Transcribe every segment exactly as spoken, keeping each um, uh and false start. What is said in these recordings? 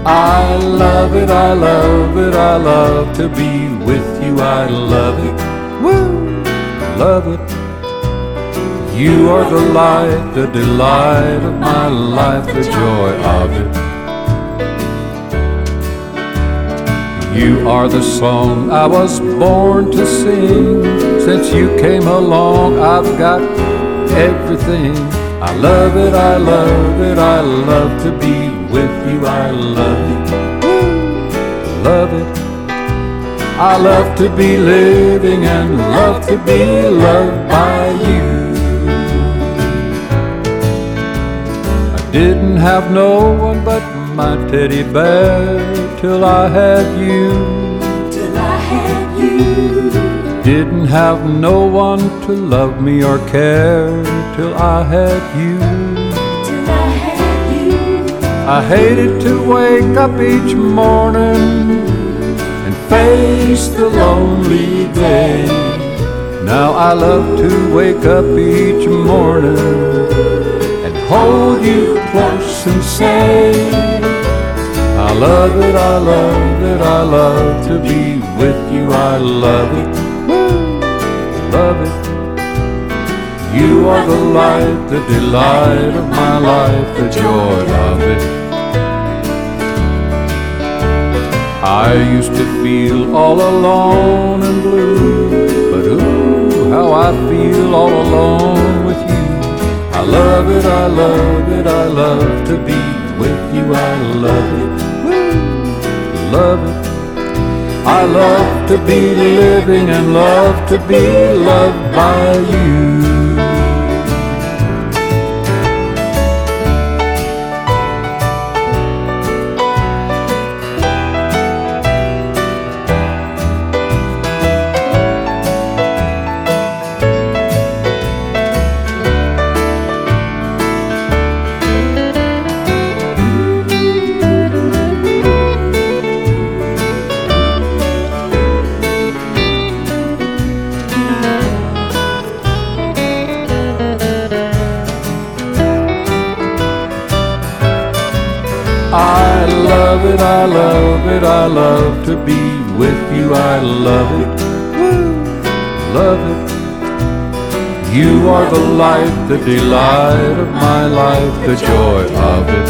I love it, I love it, I love to be with you. I love it, woo, love it. You are the light, the delight of my life, the joy of it. You are the song I was born to sing. Since you came along, I've got everything. I love it, I love it, I love to be with you. I love it, love it. I love to be living and love to be loved by you. I didn't have no one but my teddy bear till I had you. Till I had you. Didn't have no one to love me or care till I had you. Till I had you. I hated to wake up each morning and face the lonely day. Now I love to wake up each morning and hold you close and say, I love it, I love it, I love to be with you. I love it, love it. You are the light, the delight of my life, the joy of it. I used to feel all alone and blue, but ooh, how I feel all alone with you. I love it, I love it, I love to be with you. I love it, love it. I love to be living and love to be loved by you. I love it, I love it, I love to be with you. I love it, love it. You are the light, the delight of my life, the joy of it.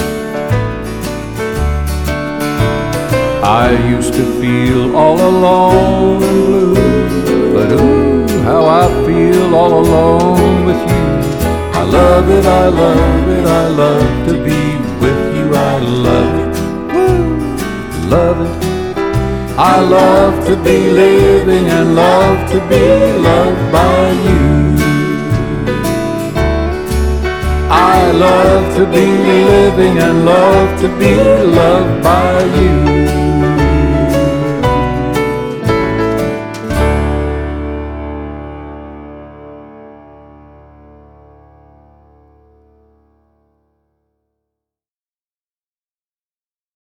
I used to feel all alone and blue, but ooh, how I feel all alone with you. I love it, I love it, I love to be with you. I love it, love it. I love to be living and love to be loved by you. I love to be living and love to be loved by you.